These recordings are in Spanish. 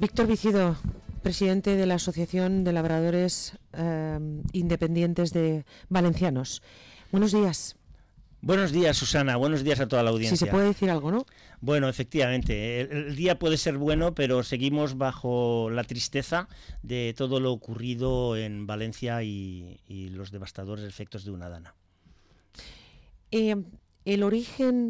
Víctor Vicido, presidente de la Asociación de Labradores Independientes de Valencianos. Buenos días. Buenos días, Susana. Buenos días a toda la audiencia. Si se puede decir algo, ¿no? Bueno, efectivamente, el día puede ser bueno, pero seguimos bajo la tristeza de todo lo ocurrido en Valencia y los devastadores efectos de una dana. El origen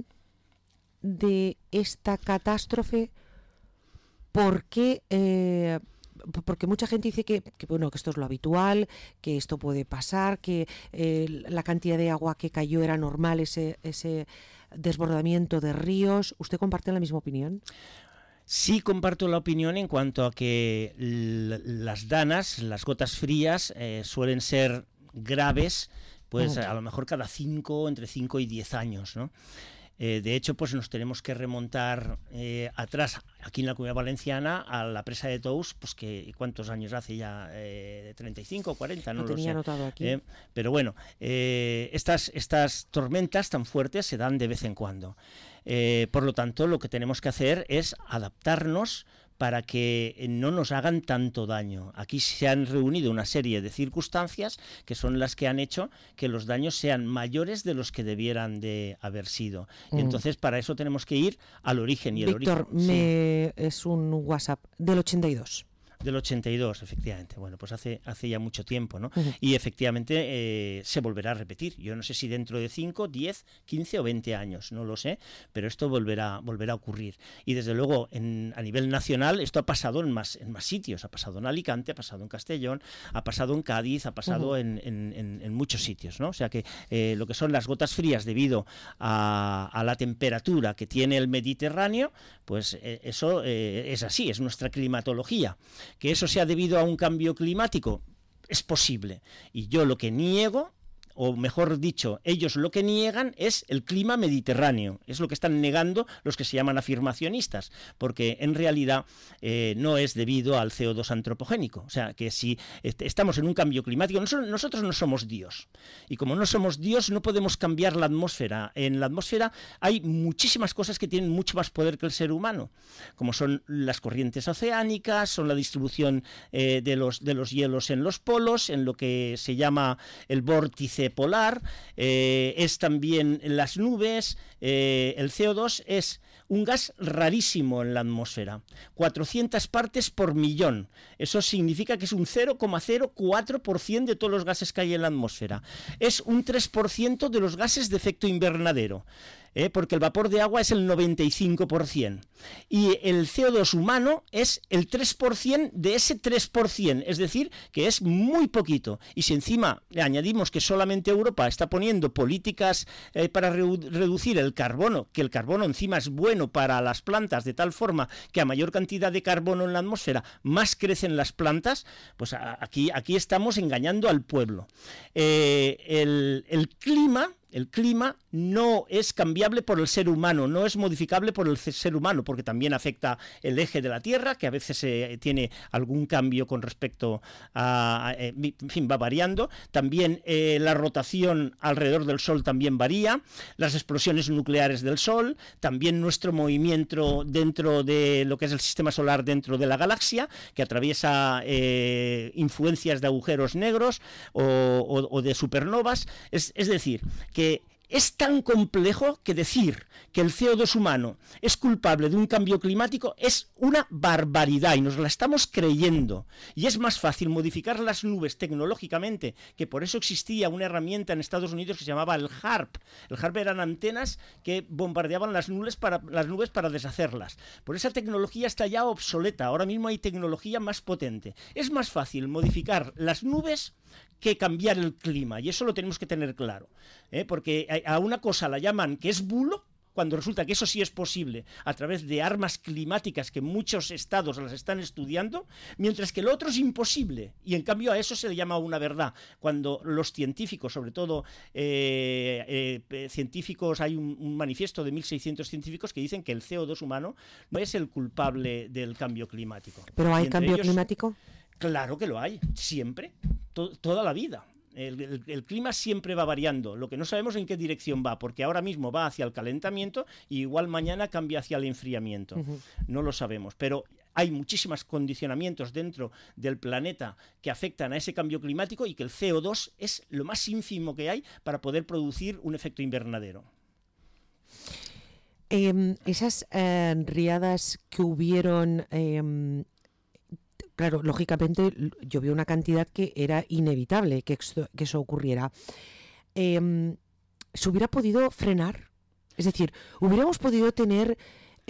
de esta catástrofe, ¿por qué? Porque mucha gente dice que esto es lo habitual, que esto puede pasar, que la cantidad de agua que cayó era normal, ese desbordamiento de ríos. ¿Usted comparte la misma opinión? Sí, comparto la opinión en cuanto a que las danas, las gotas frías, suelen ser graves, pues a lo mejor entre 5 y 10 años, ¿no? De hecho, pues nos tenemos que remontar atrás, aquí en la Comunidad Valenciana, a la presa de Tous, pues que ¿cuántos años hace ya? 35 o 40, no lo sé. Lo tenía anotado aquí. Pero bueno, estas tormentas tan fuertes se dan de vez en cuando. Por lo tanto, lo que tenemos que hacer es adaptarnos para que no nos hagan tanto daño. Aquí se han reunido una serie de circunstancias que son las que han hecho que los daños sean mayores de los que debieran de haber sido. Y entonces, para eso tenemos que ir al origen. Y Víctor, el origen, es un WhatsApp del 82. Del 82, efectivamente. Bueno, pues hace ya mucho tiempo, ¿no? Y efectivamente se volverá a repetir. Yo no sé si dentro de 5, 10, 15 o 20 años, no lo sé, pero esto volverá a ocurrir. Y desde luego, a nivel nacional, esto ha pasado en más sitios. Ha pasado en Alicante, ha pasado en Castellón, ha pasado en Cádiz, ha pasado en muchos sitios, ¿no? O sea que lo que son las gotas frías debido a la temperatura que tiene el Mediterráneo, pues eso es así, es nuestra climatología. ¿Que eso sea debido a un cambio climático? Es posible. Y yo lo que niego, o mejor dicho, ellos lo que niegan es el clima mediterráneo. Es lo que están negando los que se llaman afirmacionistas, porque en realidad no es debido al CO2 antropogénico. O sea, que si estamos en un cambio climático, nosotros no somos Dios. Y como no somos Dios, no podemos cambiar la atmósfera. En la atmósfera hay muchísimas cosas que tienen mucho más poder que el ser humano, como son las corrientes oceánicas, son la distribución de los hielos en los polos, en lo que se llama el vórtice polar, es también las nubes. El CO2 es un gas rarísimo en la atmósfera, 400 partes por millón. Eso significa que es un 0,04% de todos los gases que hay en la atmósfera. Es un 3% de los gases de efecto invernadero, porque el vapor de agua es el 95%. Y el CO2 humano es el 3% de ese 3%, es decir, que es muy poquito. Y si encima le añadimos que solamente Europa está poniendo políticas para reducir el carbono, que el carbono encima es bueno para las plantas, de tal forma que a mayor cantidad de carbono en la atmósfera, más crecen las plantas, pues aquí estamos engañando al pueblo. El clima no es cambiable por el ser humano, no es modificable por el ser humano, porque también afecta el eje de la Tierra, que a veces tiene algún cambio con respecto en fin, va variando. También la rotación alrededor del Sol también varía, las explosiones nucleares del Sol, también nuestro movimiento dentro de lo que es el sistema solar dentro de la galaxia, que atraviesa influencias de agujeros negros o de supernovas. Es decir, que es tan complejo que decir que el CO2 humano es culpable de un cambio climático es una barbaridad y nos la estamos creyendo. Y es más fácil modificar las nubes tecnológicamente, que por eso existía una herramienta en Estados Unidos que se llamaba el HAARP. El HAARP eran antenas que bombardeaban las nubes para deshacerlas. Por esa tecnología está ya obsoleta. Ahora mismo hay tecnología más potente. Es más fácil modificar las nubes que cambiar el clima, y eso lo tenemos que tener claro, porque a una cosa la llaman que es bulo, cuando resulta que eso sí es posible a través de armas climáticas que muchos estados las están estudiando, mientras que lo otro es imposible, y en cambio a eso se le llama una verdad, cuando los científicos, sobre todo científicos, hay un manifiesto de 1.600 científicos que dicen que el CO2 humano no es el culpable del cambio climático. ¿Pero hay cambio climático? Claro que lo hay, siempre, toda la vida. El clima siempre va variando, lo que no sabemos en qué dirección va, porque ahora mismo va hacia el calentamiento y igual mañana cambia hacia el enfriamiento. No lo sabemos, pero hay muchísimos condicionamientos dentro del planeta que afectan a ese cambio climático y que el CO2 es lo más ínfimo que hay para poder producir un efecto invernadero. Esas riadas que hubieron, claro, lógicamente llovió una cantidad que era inevitable que eso ocurriera. ¿Se hubiera podido frenar? Es decir, ¿hubiéramos podido tener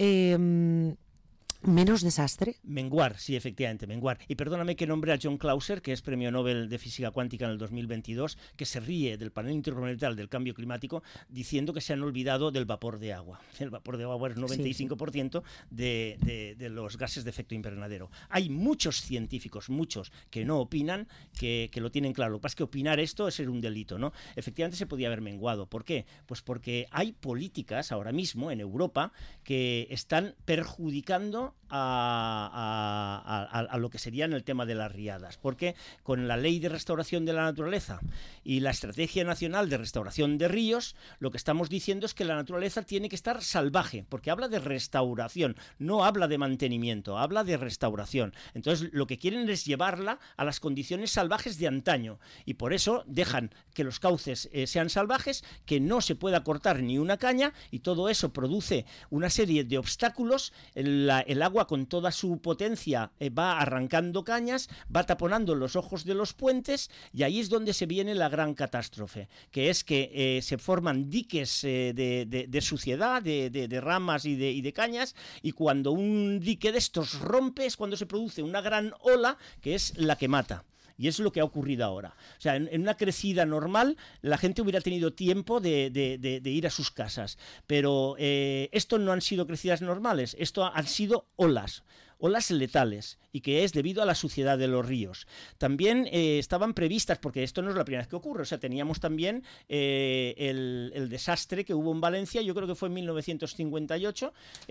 menos desastre? Menguar, sí, efectivamente, menguar. Y perdóname que nombre a John Clauser, que es premio Nobel de Física Cuántica en el 2022, que se ríe del panel intergubernamental del cambio climático diciendo que se han olvidado del vapor de agua. El vapor de agua es 95% de los gases de efecto invernadero. Hay muchos científicos, muchos, que no opinan, que lo tienen claro. Lo que pasa es que opinar esto es ser un delito, ¿no? Efectivamente se podía haber menguado. ¿Por qué? Pues porque hay políticas ahora mismo en Europa que están perjudicando a lo que sería en el tema de las riadas, porque con la ley de restauración de la naturaleza y la estrategia nacional de restauración de ríos, lo que estamos diciendo es que la naturaleza tiene que estar salvaje, porque habla de restauración, no habla de mantenimiento, habla de restauración. Entonces lo que quieren es llevarla a las condiciones salvajes de antaño, y por eso dejan que los cauces sean salvajes, que no se pueda cortar ni una caña, y todo eso produce una serie de obstáculos. El agua con toda su potencia va arrancando cañas, va taponando los ojos de los puentes, y ahí es donde se viene la gran catástrofe, que es que se forman diques de suciedad, de ramas y de cañas, y cuando un dique de estos rompe es cuando se produce una gran ola que es la que mata. Y es lo que ha ocurrido ahora. O sea, en una crecida normal, la gente hubiera tenido tiempo de ir a sus casas. Pero esto no han sido crecidas normales, esto han sido olas letales, y que es debido a la suciedad de los ríos. También estaban previstas, porque esto no es la primera vez que ocurre, o sea, teníamos también el desastre que hubo en Valencia, yo creo que fue en 1958,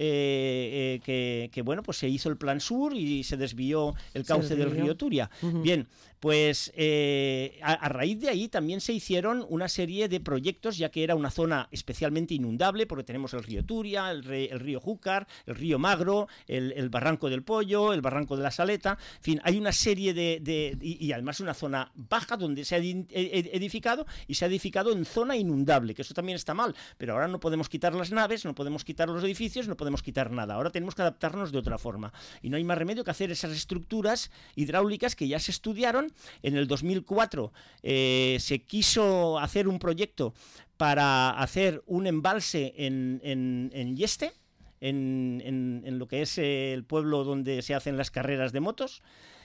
que bueno, pues se hizo el Plan Sur y se desvió el cauce del río Turia. Bien, pues a raíz de ahí también se hicieron una serie de proyectos, ya que era una zona especialmente inundable, porque tenemos el río Turia, el río Júcar, el río Magro, el barranco del Pollo, el barranco de la Saleta, en fin, hay una serie y además una zona baja donde se ha edificado, y se ha edificado en zona inundable, que eso también está mal, pero ahora no podemos quitar las naves, no podemos quitar los edificios, no podemos quitar nada, ahora tenemos que adaptarnos de otra forma, y no hay más remedio que hacer esas estructuras hidráulicas que ya se estudiaron. En el 2004 se quiso hacer un proyecto para hacer un embalse en Yeste, en lo que es el pueblo donde se hacen las carreras de motos,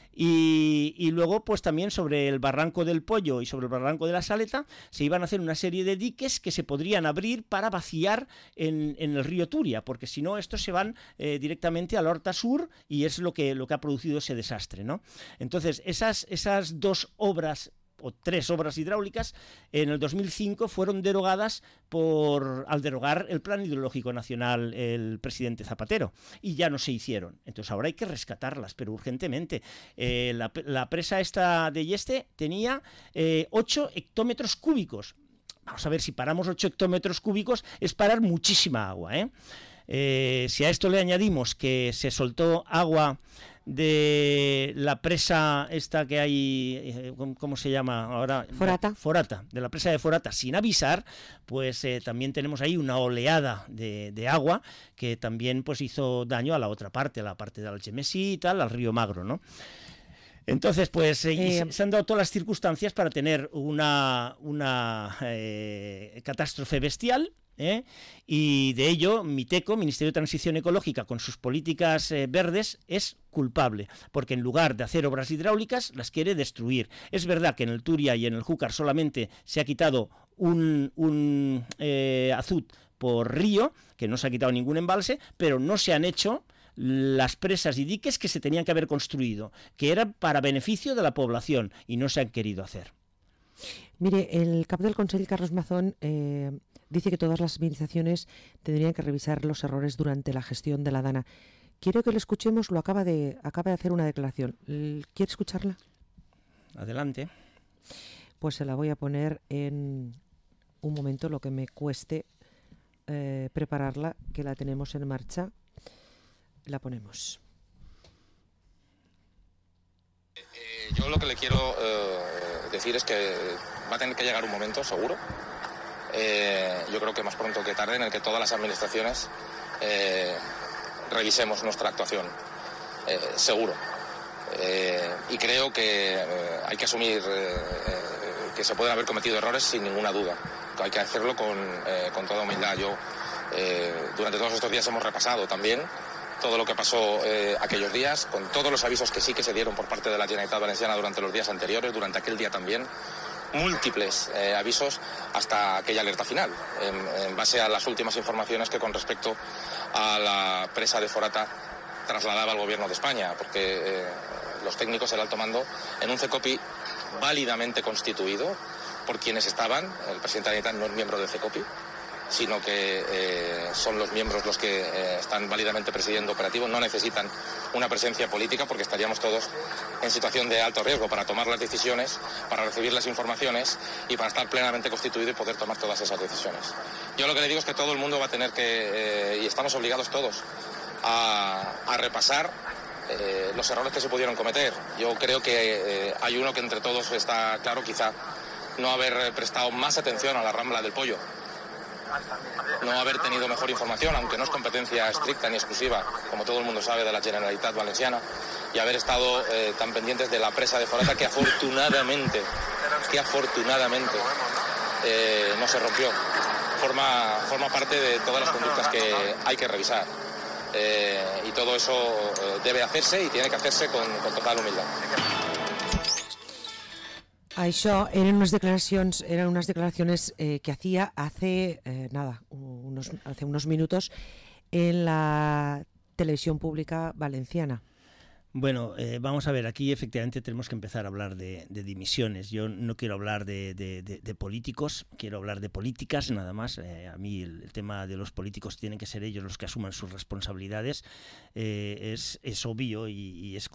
y luego pues también sobre el barranco del Pollo y sobre el barranco de la Saleta se iban a hacer una serie de diques que se podrían abrir para vaciar en el río Turia, porque si no estos se van directamente al Horta Sur, y es lo que ha producido ese desastre, ¿no? Entonces esas dos obras o tres obras hidráulicas en el 2005 fueron derogadas al derogar el Plan Hidrológico Nacional el presidente Zapatero, y ya no se hicieron. Entonces ahora hay que rescatarlas, pero urgentemente. La presa esta de Yeste tenía 8 hectómetros cúbicos. Vamos a ver, si paramos 8 hectómetros cúbicos es parar muchísima agua, si a esto le añadimos que se soltó agua de la presa esta que hay, ¿cómo se llama ahora? Forata, de la presa de Forata sin avisar, pues también tenemos ahí una oleada de agua que también pues hizo daño a la otra parte, a la parte de Algemesí y tal, al río Magro, ¿no? Entonces, pues se han dado todas las circunstancias para tener una catástrofe bestial, y de ello Miteco, Ministerio de Transición Ecológica, con sus políticas verdes, es culpable, porque en lugar de hacer obras hidráulicas las quiere destruir. Es verdad que en el Turia y en el Júcar solamente se ha quitado un azud por río, que no se ha quitado ningún embalse, pero no se han hecho las presas y diques que se tenían que haber construido, que eran para beneficio de la población, y no se han querido hacer. Mire, el cap del Consell, Carlos Mazón, dice que todas las administraciones tendrían que revisar los errores durante la gestión de la DANA. Quiero que lo escuchemos, acaba de hacer una declaración. ¿Quiere escucharla? Adelante. Pues se la voy a poner en un momento, lo que me cueste prepararla, que la tenemos en marcha. La ponemos. Yo lo que le quiero decir es que va a tener que llegar un momento, seguro, yo creo que más pronto que tarde, en el que todas las administraciones revisemos nuestra actuación, seguro. Y creo que hay que asumir que se pueden haber cometido errores sin ninguna duda. Hay que hacerlo con toda humildad. Durante todos estos días hemos repasado también todo lo que pasó aquellos días, con todos los avisos que sí que se dieron por parte de la Generalitat Valenciana durante los días anteriores, durante aquel día también, múltiples avisos hasta aquella alerta final, en base a las últimas informaciones que con respecto a la presa de Forata trasladaba al Gobierno de España, porque los técnicos del alto mando, en un CECOPI válidamente constituido por quienes estaban, el presidente de la Generalitat no es miembro del CECOPI, sino que son los miembros los que están válidamente presidiendo operativos, no necesitan una presencia política porque estaríamos todos en situación de alto riesgo para tomar las decisiones, para recibir las informaciones y para estar plenamente constituido y poder tomar todas esas decisiones. Yo lo que le digo es que todo el mundo va a tener que, y estamos obligados todos, a repasar los errores que se pudieron cometer. Yo creo que hay uno que entre todos está claro, quizá no haber prestado más atención a la Rambla del Pollo, no haber tenido mejor información, aunque no es competencia estricta ni exclusiva, como todo el mundo sabe, de la Generalitat Valenciana, y haber estado tan pendientes de la presa de Forata, que afortunadamente no se rompió. Forma parte de todas las conductas que hay que revisar. Y todo eso debe hacerse y tiene que hacerse con total humildad. Això eren unas declaraciones que hacía hace unos minutos en la televisión pública valenciana. Bueno, vamos a ver, aquí efectivamente tenemos que empezar a hablar de dimisiones. Yo no quiero hablar de políticos, quiero hablar de políticas nada más. A mí el tema de los políticos tienen que ser ellos los que asuman sus responsabilidades. Es obvio y es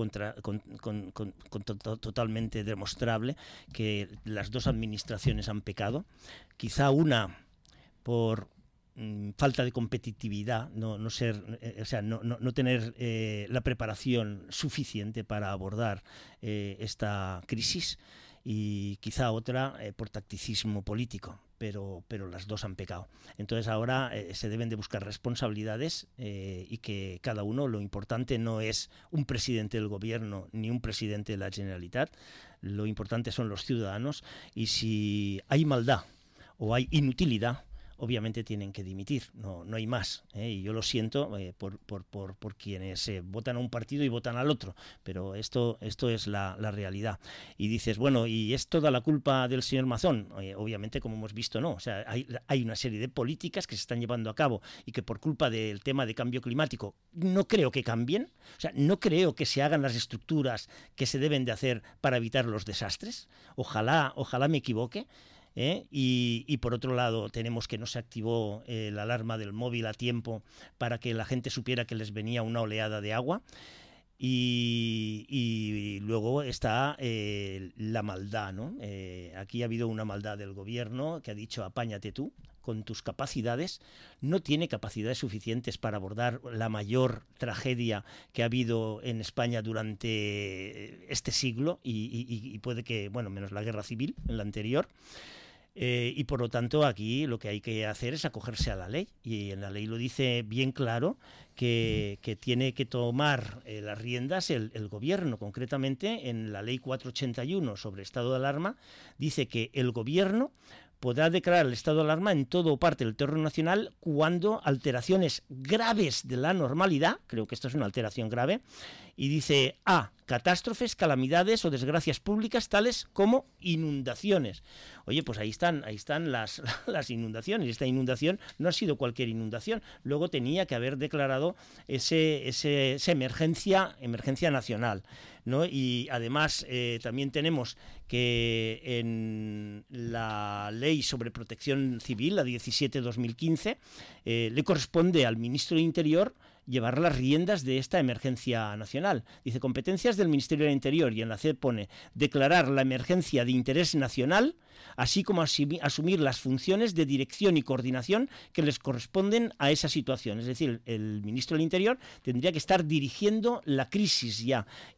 totalmente demostrable que las dos administraciones han pecado. Quizá una por falta de competitividad, no tener la preparación suficiente para abordar esta crisis, y quizá otra por tacticismo político, pero las dos han pecado. Entonces ahora se deben de buscar responsabilidades y que cada uno, lo importante no es un presidente del gobierno ni un presidente de la Generalitat, lo importante son los ciudadanos, y si hay maldad o hay inutilidad, obviamente tienen que dimitir, no hay más, y yo lo siento por quienes votan a un partido y votan al otro, pero esto es la realidad. Y dices, bueno, ¿y es toda la culpa del señor Mazón? Obviamente, como hemos visto, no. O sea, hay una serie de políticas que se están llevando a cabo y que por culpa del tema de cambio climático no creo que cambien, o sea, no creo que se hagan las estructuras que se deben de hacer para evitar los desastres. Ojalá me equivoque. Y por otro lado tenemos que no se activó la alarma del móvil a tiempo para que la gente supiera que les venía una oleada de agua, y luego está la maldad, ¿no? Aquí ha habido una maldad del gobierno que ha dicho apáñate tú con tus capacidades. No tiene capacidades suficientes para abordar la mayor tragedia que ha habido en España durante este siglo y puede que, bueno, menos la guerra civil en la anterior. Y por lo tanto aquí lo que hay que hacer es acogerse a la ley, y en la ley lo dice bien claro que tiene que tomar las riendas el gobierno. Concretamente en la ley 481 sobre estado de alarma dice que el gobierno podrá declarar el estado de alarma en todo o parte del territorio nacional cuando alteraciones graves de la normalidad, creo que esto es una alteración grave, y dice catástrofes, calamidades o desgracias públicas tales como inundaciones. Oye, pues ahí están las inundaciones. Esta inundación no ha sido cualquier inundación. Luego tenía que haber declarado esa emergencia nacional, ¿no? Y además también tenemos que en la ley sobre protección civil, la 17/2015, le corresponde al ministro de Interior llevar las riendas de esta emergencia nacional. Dice, competencias del Ministerio del Interior, y en la C pone declarar la emergencia de interés nacional, así como asumir las funciones de dirección y coordinación que les corresponden a esa situación. Es decir, el ministro del Interior tendría que estar dirigiendo la crisis ya, y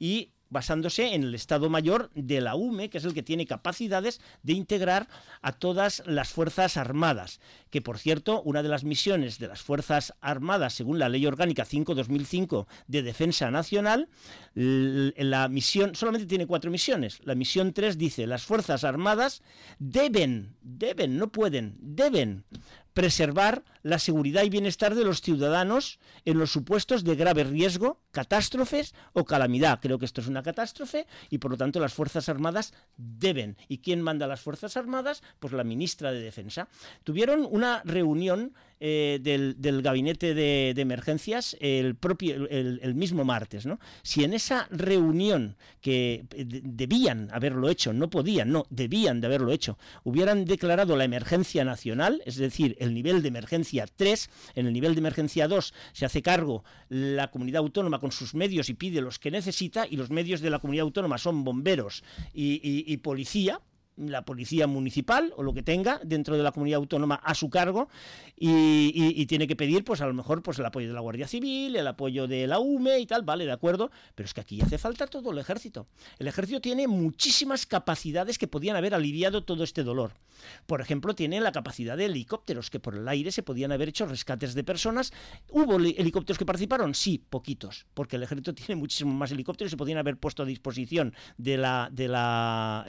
basándose en el Estado Mayor de la UME, que es el que tiene capacidades de integrar a todas las Fuerzas Armadas, que por cierto, una de las misiones de las Fuerzas Armadas, según la Ley Orgánica 5/2005 de Defensa Nacional, la misión solamente tiene 4 misiones. La misión 3 dice: las Fuerzas Armadas deben, no pueden, deben preservar la seguridad y bienestar de los ciudadanos en los supuestos de grave riesgo, catástrofes o calamidad. Creo que esto es una catástrofe y por lo tanto las Fuerzas Armadas deben. ¿Y quién manda a las Fuerzas Armadas? Pues la ministra de Defensa. Tuvieron una reunión del gabinete de emergencias el mismo martes, ¿no? Si en esa reunión, que debían haberlo hecho, no podían, no, debían de haberlo hecho, hubieran declarado la emergencia nacional, es decir, el nivel de emergencia 3, en el nivel de emergencia 2 se hace cargo la comunidad autónoma con sus medios y pide los que necesita, y los medios de la comunidad autónoma son bomberos y policía, la policía municipal o lo que tenga dentro de la comunidad autónoma a su cargo, y tiene que pedir pues a lo mejor pues el apoyo de la Guardia Civil, el apoyo de la UME y tal, vale, de acuerdo, pero es que aquí hace falta todo el ejército. El ejército tiene muchísimas capacidades que podían haber aliviado todo este dolor. Por ejemplo, tiene la capacidad de helicópteros, que por el aire se podían haber hecho rescates de personas. ¿Hubo helicópteros que participaron? Sí, poquitos, porque el ejército tiene muchísimos más helicópteros y se podían haber puesto a disposición de la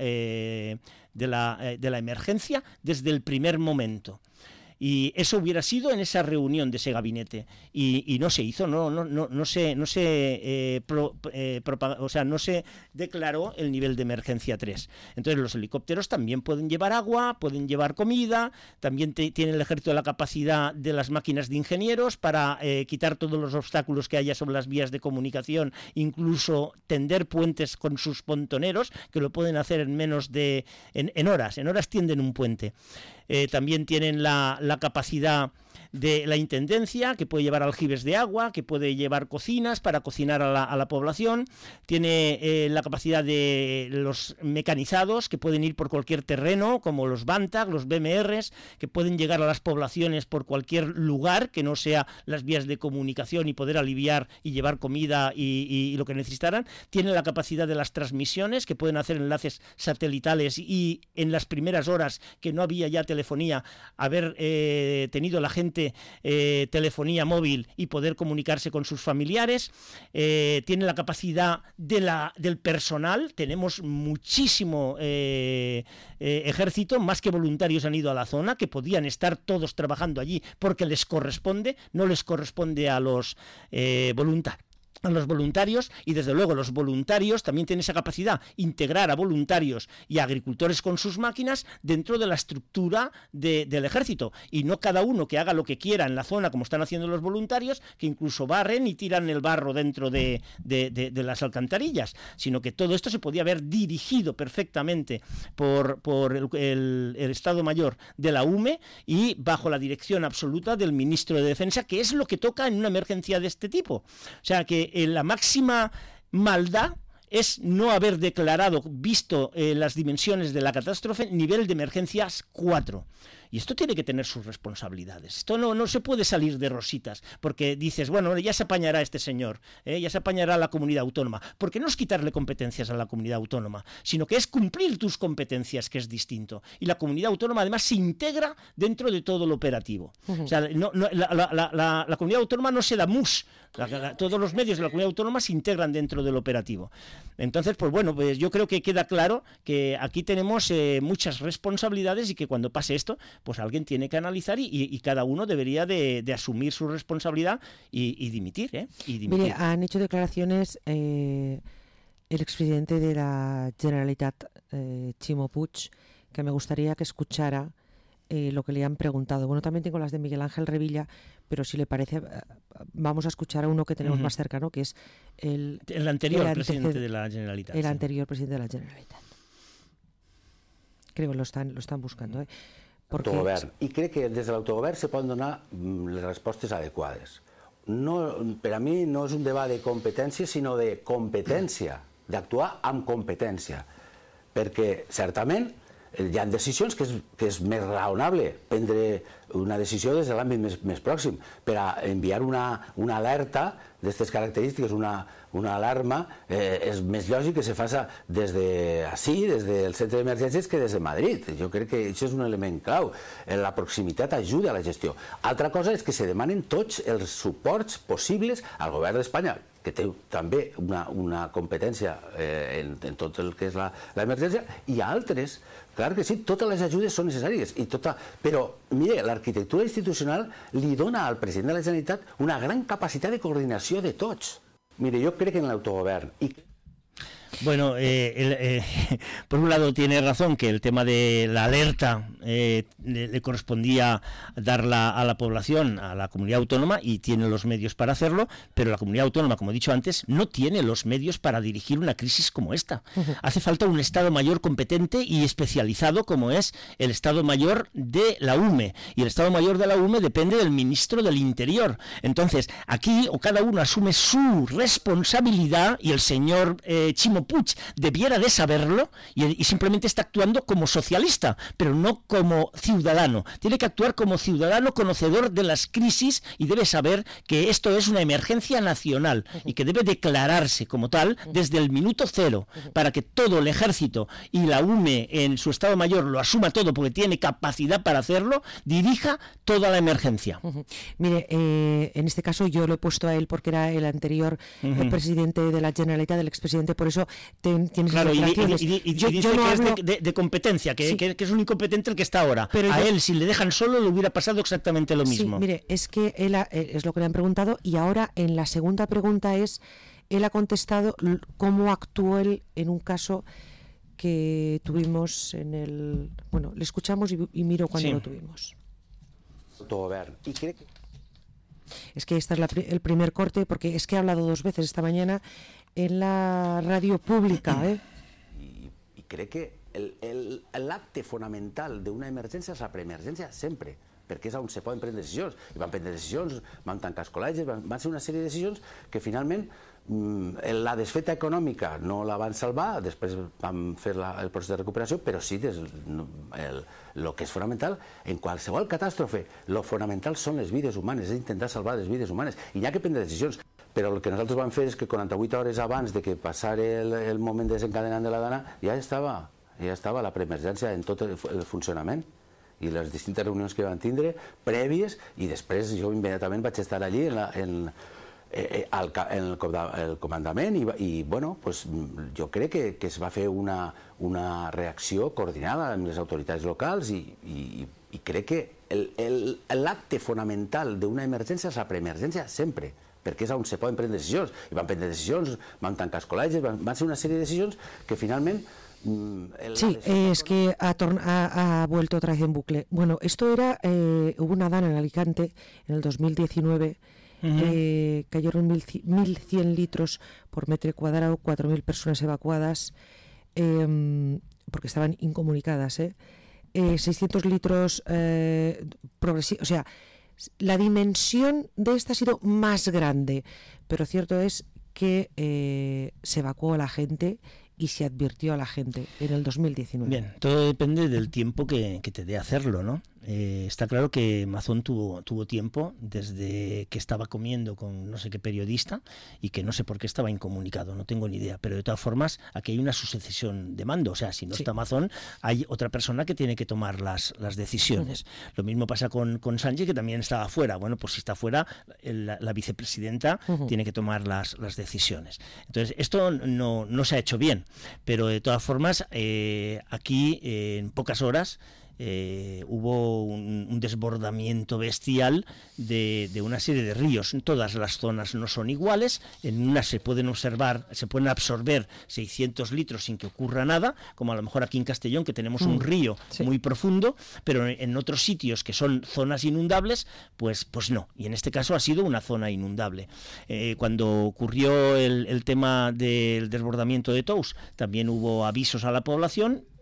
emergencia desde el primer momento. Y eso hubiera sido en esa reunión de ese gabinete y no se hizo, no se declaró el nivel de emergencia 3. Entonces los helicópteros también pueden llevar agua, pueden llevar comida, también tiene el ejército la capacidad de las máquinas de ingenieros para quitar todos los obstáculos que haya sobre las vías de comunicación, incluso tender puentes con sus pontoneros, que lo pueden hacer en menos de en horas tienden un puente. También tienen la capacidad de la intendencia, que puede llevar aljibes de agua, que puede llevar cocinas para cocinar a la población. Tiene la capacidad de los mecanizados, que pueden ir por cualquier terreno, como los BANTAG, los BMRs, que pueden llegar a las poblaciones por cualquier lugar que no sea las vías de comunicación y poder aliviar y llevar comida y lo que necesitaran. Tiene la capacidad de las transmisiones, que pueden hacer enlaces satelitales, y en las primeras horas que no había ya telefonía, haber tenido la gente telefonía móvil y poder comunicarse con sus familiares. Tiene la capacidad del personal. Tenemos muchísimo ejército, más que voluntarios han ido a la zona, que podían estar todos trabajando allí porque les corresponde, no les corresponde a los voluntarios, y desde luego los voluntarios también tienen esa capacidad, integrar a voluntarios y a agricultores con sus máquinas dentro de la estructura del ejército, y no cada uno que haga lo que quiera en la zona, como están haciendo los voluntarios, que incluso barren y tiran el barro dentro de las alcantarillas, sino que todo esto se podía haber dirigido perfectamente por el Estado Mayor de la UME y bajo la dirección absoluta del ministro de Defensa, que es lo que toca en una emergencia de este tipo. O sea que la máxima maldad es no haber declarado, visto las dimensiones de la catástrofe, nivel de emergencias 4. Y esto tiene que tener sus responsabilidades. Esto no se puede salir de rositas, porque dices, bueno, ya se apañará este señor, ya se apañará la comunidad autónoma. Porque no es quitarle competencias a la comunidad autónoma, sino que es cumplir tus competencias, que es distinto. Y la comunidad autónoma además se integra dentro de todo lo operativo. O sea, la comunidad autónoma no se da mus. Todos los medios de la comunidad autónoma se integran dentro del operativo. Entonces, pues bueno, pues yo creo que queda claro que aquí tenemos muchas responsabilidades, y que cuando pase esto, pues alguien tiene que analizar y cada uno debería de asumir su responsabilidad y dimitir, Mire, han hecho declaraciones el expresidente de la Generalitat, Ximo Puig, que me gustaría que escuchara lo que le han preguntado. Bueno, también tengo las de Miguel Ángel Revilla, pero si le parece, vamos a escuchar a uno que tenemos más cercano, que es el anterior presidente de la Generalitat. El anterior presidente de la Generalitat. Creo que lo están buscando, Perquè... Autogovern. I crec que des de l'autogovern se poden donar les respostes adequades. No, per a mi no és un debat de competència, sinó de competència, d'actuar amb competència. Perquè, certament, hi ha decisions que és més raonable prendre una decisió des de l'àmbit més pròxim. Per a enviar una alerta d'aquestes característiques, una alarma, és més lògic que se faci des d'ací, des del centre d'emergències, que des de Madrid. Jo crec que això és un element clau. La proximitat ajuda a la gestió. Altra cosa és que se demanen tots els suports possibles al govern d'Espanya, que té també una competència en tot el que és l'emergència, i a altres. Clar que sí, totes les ajudes són necessàries, però mire, l'arquitectura institucional li dona al president de la Generalitat una gran capacitat de coordinació de tots. Mire, yo creo que en el autogobierno. Bueno, por un lado tiene razón que el tema de la alerta le correspondía darla a la población, a la comunidad autónoma, y tiene los medios para hacerlo, pero la comunidad autónoma, como he dicho antes, no tiene los medios para dirigir una crisis como esta. Hace falta un Estado Mayor competente y especializado, como es el Estado Mayor de la UME, y el Estado Mayor de la UME depende del ministro del Interior. Entonces, aquí o cada uno asume su responsabilidad, y el señor Chimo Puig debiera de saberlo, y simplemente está actuando como socialista, pero no como ciudadano. Tiene que actuar como ciudadano conocedor de las crisis, y debe saber que esto es una emergencia nacional y que debe declararse como tal desde el minuto cero, para que todo el ejército y la UME en su Estado Mayor lo asuma todo, porque tiene capacidad para hacerlo, dirija toda la emergencia. Mire, en este caso yo lo he puesto a él porque era el anterior presidente de la Generalitat, del expresidente, por eso tienes claro, y dice yo no que hablo... es de competencia, que es un incompetente el que está ahora. Pero a él, si le dejan solo, le hubiera pasado exactamente lo mismo. Sí, mire, es que él es lo que le han preguntado, y ahora en la segunda pregunta él ha contestado cómo actuó él en un caso que tuvimos en el... Bueno, le escuchamos y miro cuando lo tuvimos. Autogobierno. Y creo que... Es que este es el primer corte, porque es que he hablado 2 veces esta mañana en la radio pública. I crec que l'acte fonamental d'una emergència és la preemergència sempre, perquè és on se poden prendre decisions. I van prendre decisions, van tancar els col·legis, van ser una sèrie de decisions que finalment la desfeta econòmica no la van salvar, després van fer el procés de recuperació, però sí el que és fonamental en qualsevol catàstrofe, lo fonamental són les vides humanes, és intentar salvar les vides humanes, i hi ha que prendre decisions. Però el que nosaltres vam fer és que 48 hores abans de que passara el moment desencadenant de la dana ja estava la preemergència en tot el funcionament, i les distintes reunions que van tindre prèvies, i després jo immediatament vaig estar allí en el comandament, i bueno, pues, jo crec que es va fer una reacció coordinada amb les autoritats locals, i crec que l'acte fonamental d'una emergència és la preemergència sempre, perquè és on se poden prendre decisions, i van prendre decisions, van tancar els col·legis, van ser una sèrie de decisions que finalment... Sí, es que ha vuelto otra vez en bucle. Bueno, esto era, hubo una dana en Alicante en el 2019, cayeron 1.100 litros por metro cuadrado, 4.000 personas evacuadas, porque estaban incomunicadas, 600 litros progresivos, o sea, la dimensión de esta ha sido más grande, pero cierto es que se evacuó a la gente y se advirtió a la gente en el 2019. Bien, todo depende del tiempo que te dé hacerlo, ¿no? Está claro que Mazón tuvo tiempo desde que estaba comiendo con no sé qué periodista y que no sé por qué estaba incomunicado, no tengo ni idea, pero de todas formas aquí hay una sucesión de mando, o sea, si no está Mazón hay otra persona que tiene que tomar las decisiones. Lo mismo pasa con Sánchez, que también estaba fuera. Bueno, pues si está fuera, la vicepresidenta tiene que tomar las decisiones. Entonces, esto no se ha hecho bien, pero de todas formas aquí en pocas horas hubo un desbordamiento bestial de una serie de ríos. Todas las zonas no son iguales, en unas se pueden absorber 600 litros sin que ocurra nada, como a lo mejor aquí en Castellón, que tenemos un río muy profundo, pero en otros sitios que son zonas inundables, pues no, y en este caso ha sido una zona inundable. Cuando ocurrió el tema del desbordamiento de Tous, también hubo avisos a la población,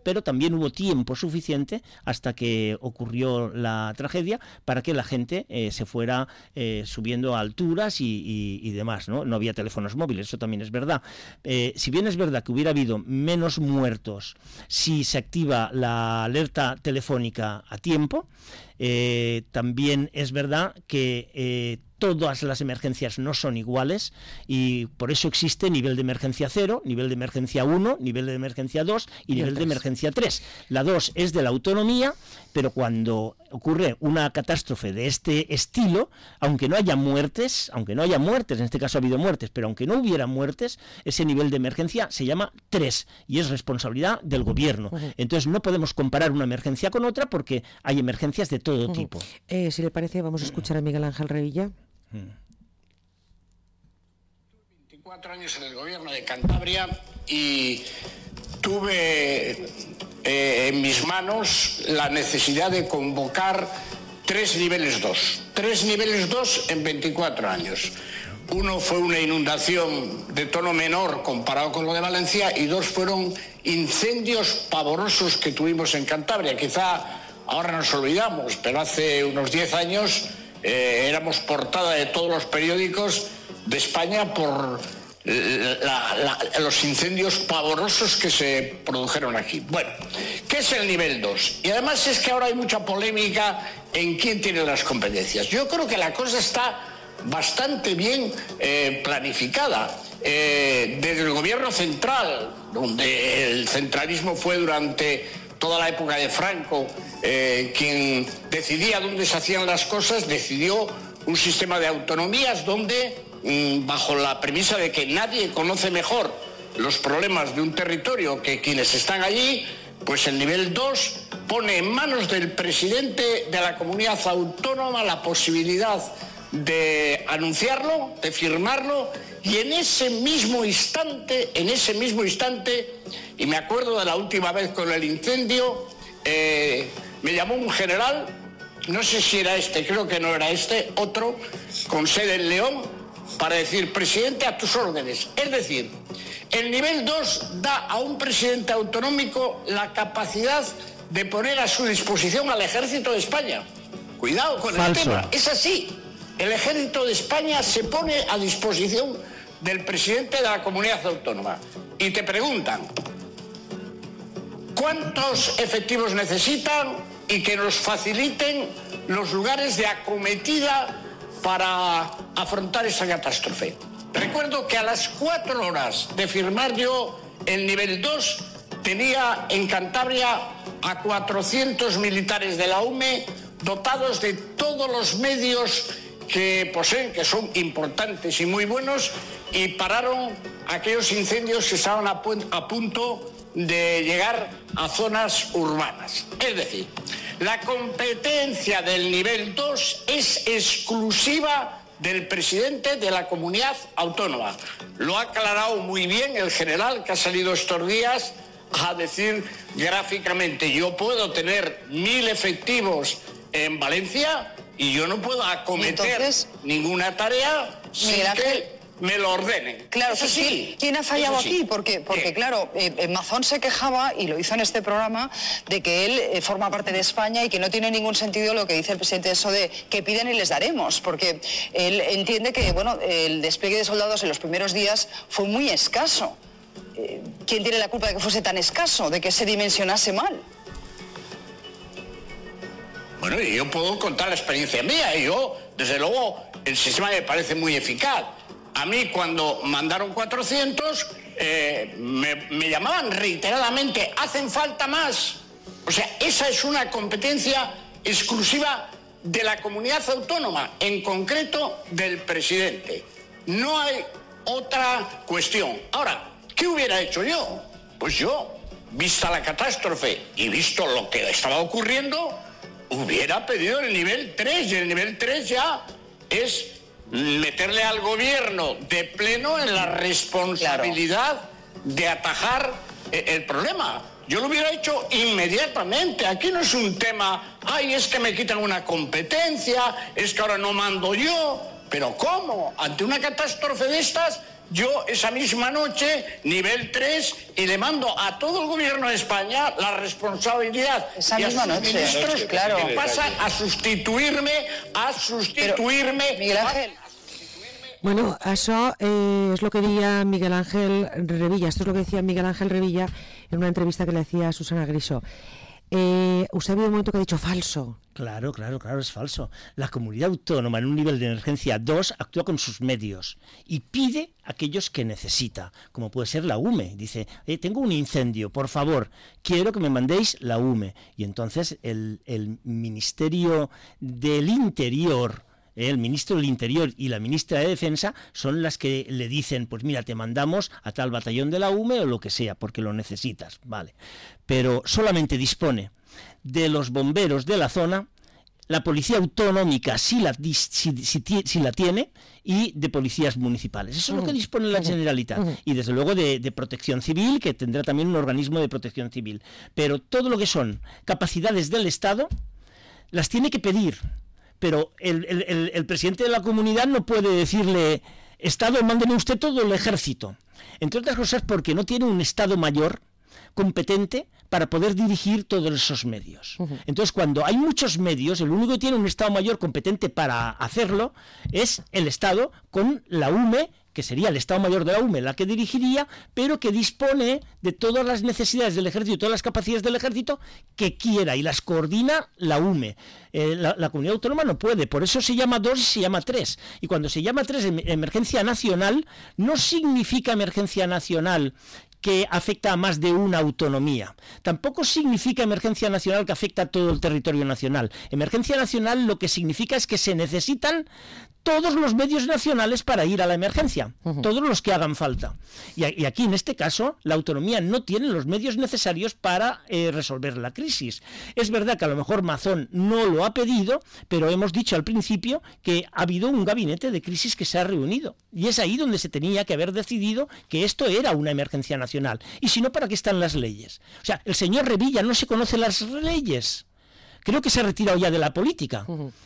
pero también hubo tiempo suficiente hasta que ocurrió la tragedia para que la gente se fuera subiendo a alturas y demás, ¿no? No había teléfonos móviles, eso también es verdad. Si bien es verdad que hubiera habido menos muertos si se activa la alerta telefónica a tiempo, también es verdad que todas las emergencias no son iguales y por eso existe nivel de emergencia 0, nivel de emergencia 1, nivel de emergencia 2 y nivel de emergencia 3. La 2 es de la autonomía, pero cuando ocurre una catástrofe de este estilo, aunque no haya muertes, en este caso ha habido muertes, pero aunque no hubiera muertes, ese nivel de emergencia se llama 3 y es responsabilidad del gobierno. Entonces no podemos comparar una emergencia con otra porque hay emergencias de todo tipo. Si le parece, vamos a escuchar a Miguel Ángel Revilla. 24 años en el gobierno de Cantabria y tuve en mis manos la necesidad de convocar 3 niveles 2. 3 niveles 2 en 24 años. Uno fue una inundación de tono menor comparado con lo de Valencia y 2 fueron incendios pavorosos que tuvimos en Cantabria. Quizá ahora nos olvidamos, pero hace unos 10 años éramos portada de todos los periódicos de España por los incendios pavorosos que se produjeron aquí. Bueno, ¿qué es el nivel 2? Y además es que ahora hay mucha polémica en quién tiene las competencias. Yo creo que la cosa está bastante bien planificada. Desde el gobierno central, donde el centralismo fue durante toda la época de Franco, quien decidía dónde se hacían las cosas, decidió un sistema de autonomías donde, bajo la premisa de que nadie conoce mejor los problemas de un territorio que quienes están allí, pues el nivel 2 pone en manos del presidente de la comunidad autónoma la posibilidad de anunciarlo, de firmarlo, y en ese mismo instante, y me acuerdo de la última vez con el incendio, me llamó un general, no sé si era este, creo que no era este, otro, con sede en León, para decir: presidente, a tus órdenes. Es decir, el nivel 2 da a un presidente autonómico la capacidad de poner a su disposición al Ejército de España. Cuidado con el tema, es así. El Ejército de España se pone a disposición del presidente de la comunidad autónoma. Y te preguntan: ¿cuántos efectivos necesitan? Y que nos faciliten los lugares de acometida para afrontar esa catástrofe. Recuerdo que a las 4 horas de firmar yo el nivel 2 tenía en Cantabria a 400 militares de la UME dotados de todos los medios que poseen, que son importantes y muy buenos, y pararon aquellos incendios que estaban a punto de llegar a zonas urbanas. Es decir, la competencia del nivel 2 es exclusiva del presidente de la comunidad autónoma. Lo ha aclarado muy bien el general que ha salido estos días a decir gráficamente: yo puedo tener 1000 efectivos en Valencia y yo no puedo acometer ninguna tarea sin que me lo ordenen. Claro, eso sí. ¿Quién ha fallado aquí? Porque claro, Mazón se quejaba, y lo hizo en este programa, de que él forma parte de España y que no tiene ningún sentido lo que dice el presidente, eso de que piden y les daremos, porque él entiende que, bueno, el despliegue de soldados en los primeros días fue muy escaso. ¿Quién tiene la culpa de que fuese tan escaso, de que se dimensionase mal? Bueno, y yo puedo contar la experiencia mía. Yo, desde luego, el sistema me parece muy eficaz. A mí, cuando mandaron 400, me llamaban reiteradamente: hacen falta más. O sea, esa es una competencia exclusiva de la comunidad autónoma, en concreto del presidente. No hay otra cuestión. Ahora, ¿qué hubiera hecho yo? Pues yo, vista la catástrofe y visto lo que estaba ocurriendo, hubiera pedido el nivel 3, y el nivel 3 ya es meterle al gobierno de pleno en la responsabilidad de atajar el problema. Yo lo hubiera hecho inmediatamente. Aquí no es un tema: ay, es que me quitan una competencia, es que ahora no mando yo. Pero ¿cómo? Ante una catástrofe de estas, yo esa misma noche, nivel 3, y le mando a todo el gobierno de España la responsabilidad. Esa y misma a sus noche, ministros, claro. que pasan a sustituirme. Pero, Miguel Ángel. Bueno, això es lo que decía Miguel Ángel Revilla. Esto es lo que decía Miguel Ángel Revilla en una entrevista que le hacía a Susana Griso. Usted ha habido un momento que ha dicho falso. Claro, es falso. La comunidad autónoma en un nivel de emergencia 2 actúa con sus medios y pide a aquellos que necesita, como puede ser la UME. Dice, tengo un incendio, por favor, quiero que me mandéis la UME. Y entonces el Ministerio del Interior, el ministro del Interior y la ministra de Defensa son las que le dicen, pues mira, te mandamos a tal batallón de la UME o lo que sea, porque lo necesitas, vale. Pero solamente dispone de los bomberos de la zona, la policía autonómica si la tiene, y de policías municipales. Eso es lo que dispone la Generalitat. Y desde luego de protección civil, que tendrá también un organismo de protección civil. Pero todo lo que son capacidades del Estado las tiene que pedir. Pero el presidente de la comunidad no puede decirle, Estado, mándeme usted todo el ejército. Entre otras cosas porque no tiene un Estado mayor competente para poder dirigir todos esos medios. Entonces, cuando hay muchos medios, el único que tiene un Estado mayor competente para hacerlo es el Estado, con la UME, que sería el Estado Mayor de la UME la que dirigiría, pero que dispone de todas las necesidades del ejército, todas las capacidades del ejército que quiera, y las coordina la UME. La comunidad autónoma no puede, por eso se llama 2 y se llama 3. Y cuando se llama 3 emergencia nacional, no significa emergencia nacional que afecta a más de una autonomía. Tampoco significa emergencia nacional que afecta a todo el territorio nacional. Emergencia nacional lo que significa es que se necesitan todos los medios nacionales para ir a la emergencia, todos los que hagan falta. Y aquí, en este caso, la autonomía no tiene los medios necesarios para resolver la crisis. Es verdad que a lo mejor Mazón no lo ha pedido, pero hemos dicho al principio que ha habido un gabinete de crisis que se ha reunido. Y es ahí donde se tenía que haber decidido que esto era una emergencia nacional. Y si no, ¿para qué están las leyes? O sea, el señor Revilla no se conoce las leyes. Creo que se ha retirado ya de la política,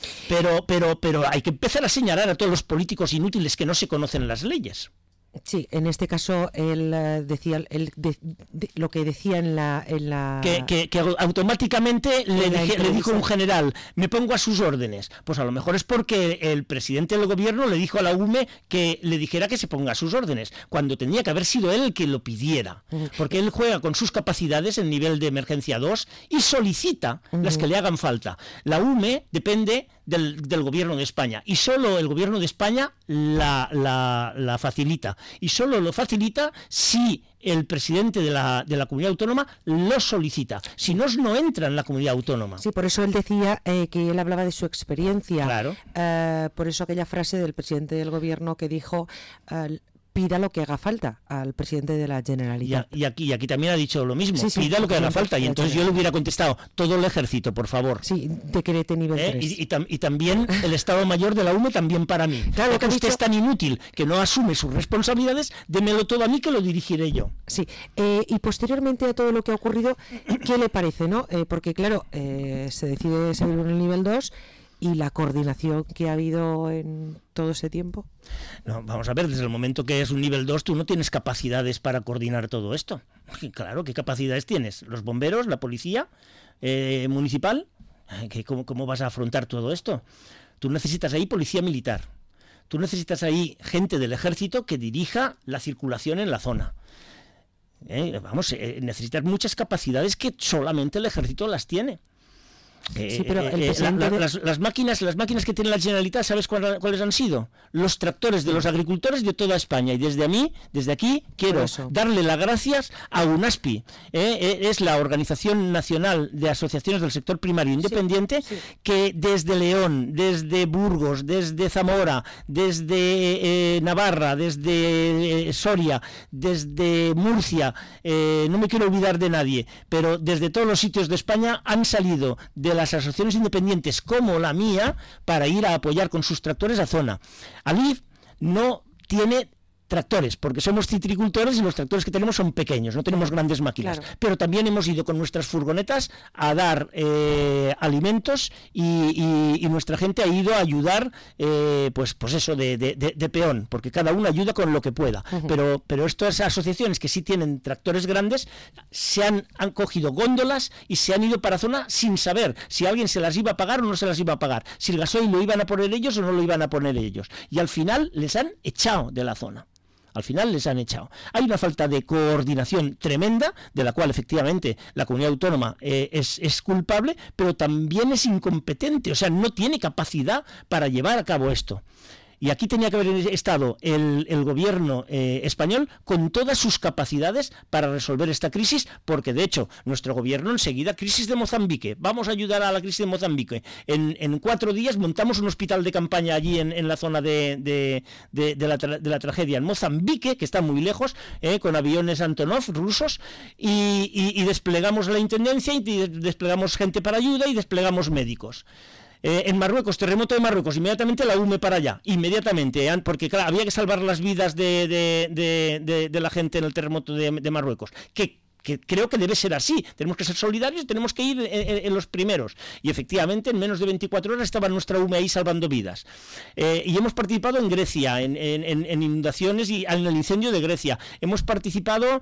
pero hay que empezar a señalar a todos los políticos inútiles que no se conocen las leyes. Sí, en este caso él decía lo que decía en la que automáticamente le dijo un general, me pongo a sus órdenes. Pues a lo mejor es porque el presidente del gobierno le dijo a la UME que le dijera que se ponga a sus órdenes, cuando tenía que haber sido él el que lo pidiera, porque él juega con sus capacidades en nivel de emergencia 2 y solicita las que le hagan falta. La UME depende del gobierno de España, y solo el gobierno de España la facilita, y solo lo facilita si el presidente de la comunidad autónoma lo solicita. Si no, no entra en la comunidad autónoma. Sí, por eso él decía que él hablaba de su experiencia. Claro. Por eso aquella frase del presidente del gobierno que dijo, pida lo que haga falta al presidente de la Generalitat. Y aquí también ha dicho lo mismo, sí, pida lo que haga falta. Y entonces yo le hubiera contestado, todo el ejército, por favor. Sí, decrete nivel 3. Y también el Estado Mayor de la UME también para mí. Claro, que usted es tan inútil que no asume sus responsabilidades, démelo todo a mí que lo dirigiré yo. Sí, y posteriormente a todo lo que ha ocurrido, ¿qué le parece, no? Porque claro, se decide seguir en el nivel 2, y la coordinación que ha habido en todo ese tiempo. No, vamos a ver, desde el momento que es un nivel 2, tú no tienes capacidades para coordinar todo esto. Claro, ¿qué capacidades tienes? ¿Los bomberos, la policía municipal? ¿Cómo vas a afrontar todo esto? Tú necesitas ahí policía militar. Tú necesitas ahí gente del ejército que dirija la circulación en la zona. Necesitas muchas capacidades que solamente el ejército las tiene. Sí, pero las máquinas que tiene la Generalitat, ¿sabes cuáles han sido? Los tractores de los agricultores de toda España. Y desde aquí quiero darle las gracias a UNASPI. Es la Organización Nacional de Asociaciones del Sector Primario Independiente, que desde León, desde Burgos, desde Zamora, desde Navarra, desde Soria, desde Murcia, no me quiero olvidar de nadie, pero desde todos los sitios de España han salido de las asociaciones independientes como la mía para ir a apoyar con sus tractores a zona. Alif no tiene tractores, porque somos citricultores y los tractores que tenemos son pequeños, no tenemos grandes máquinas, pero también hemos ido con nuestras furgonetas a dar alimentos y nuestra gente ha ido a ayudar, pues eso, de peón, porque cada uno ayuda con lo que pueda, pero estas asociaciones que sí tienen tractores grandes han cogido góndolas y se han ido para zona sin saber si alguien se las iba a pagar o no se las iba a pagar, si el gasoil lo iban a poner ellos o no lo iban a poner ellos, y al final les han echado de la zona. Al final les han echado. Hay una falta de coordinación tremenda, de la cual efectivamente la comunidad autónoma es culpable, pero también es incompetente, o sea, no tiene capacidad para llevar a cabo esto. Y aquí tenía que haber estado el gobierno español con todas sus capacidades para resolver esta crisis, porque de hecho nuestro gobierno enseguida, crisis de Mozambique, vamos a ayudar a la crisis de Mozambique. En 4 días montamos un hospital de campaña allí en la zona de la tragedia en Mozambique, que está muy lejos, con aviones Antonov rusos, y desplegamos la intendencia, y desplegamos gente para ayuda, y desplegamos médicos. En Marruecos, terremoto de Marruecos, inmediatamente la UME para allá, inmediatamente, porque claro, había que salvar las vidas de la gente en el terremoto de Marruecos, que creo que debe ser así, tenemos que ser solidarios, tenemos que ir en los primeros, y efectivamente en menos de 24 horas estaba nuestra UME ahí salvando vidas, y hemos participado en Grecia, en inundaciones y en el incendio de Grecia, hemos participado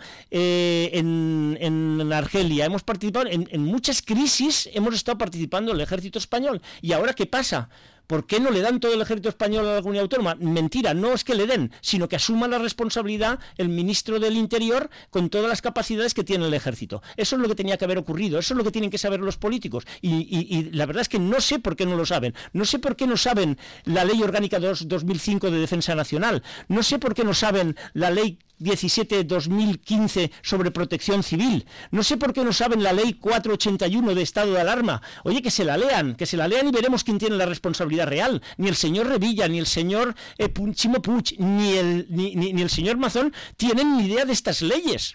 en Argelia, hemos participado en muchas crisis, hemos estado participando el ejército español, y ahora ¿qué pasa? ¿Por qué no le dan todo el ejército español a la comunidad autónoma? Mentira, no es que le den, sino que asuma la responsabilidad el ministro del Interior con todas las capacidades que tiene el ejército. Eso es lo que tenía que haber ocurrido, eso es lo que tienen que saber los políticos. Y la verdad es que no sé por qué no lo saben. No sé por qué no saben la Ley Orgánica 2005 de Defensa Nacional. No sé por qué no saben la Ley 17/2015 sobre protección civil. No sé por qué no saben la ley 481 de estado de alarma. Oye, que se la lean y veremos quién tiene la responsabilidad real. Ni el señor Revilla, ni el señor Chimo Puig, ni el señor Mazón tienen ni idea de estas leyes.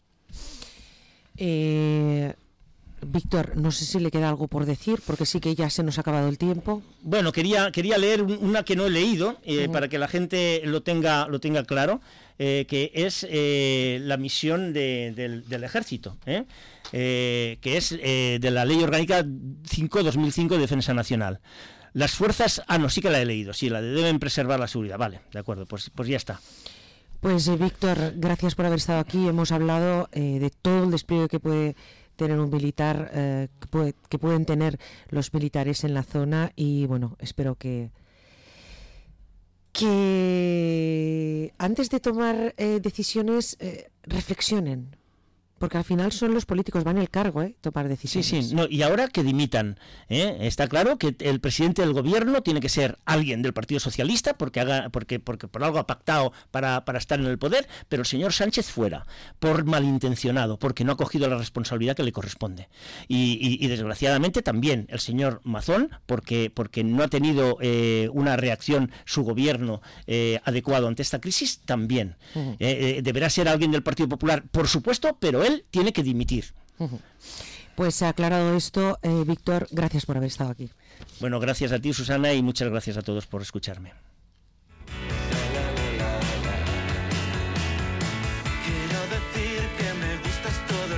Víctor, no sé si le queda algo por decir, porque sí que ya se nos ha acabado el tiempo. Bueno, quería leer una que no he leído, para que la gente lo tenga claro, que es la misión del ejército, que es de la Ley Orgánica 5/2005 de Defensa Nacional. Las fuerzas... no, sí que la he leído, sí, la de deben preservar la seguridad. Vale, de acuerdo, pues ya está. Pues Víctor, gracias por haber estado aquí. Hemos hablado de todo el despliegue que puede tener un militar, que pueden tener los militares en la zona, y bueno, espero que antes de tomar decisiones reflexionen, porque al final son los políticos, van el cargo, tomar decisiones. Sí, no, y ahora que dimitan, está claro que el presidente del gobierno tiene que ser alguien del Partido Socialista, porque por algo ha pactado para estar en el poder, pero el señor Sánchez fuera, por malintencionado, porque no ha cogido la responsabilidad que le corresponde. Y desgraciadamente también el señor Mazón, porque no ha tenido una reacción su gobierno adecuado ante esta crisis, también. Deberá ser alguien del Partido Popular, por supuesto, pero él tiene que dimitir. Pues aclarado esto, Víctor, gracias por haber estado aquí. Bueno, gracias a ti, Susana, y muchas gracias a todos por escucharme.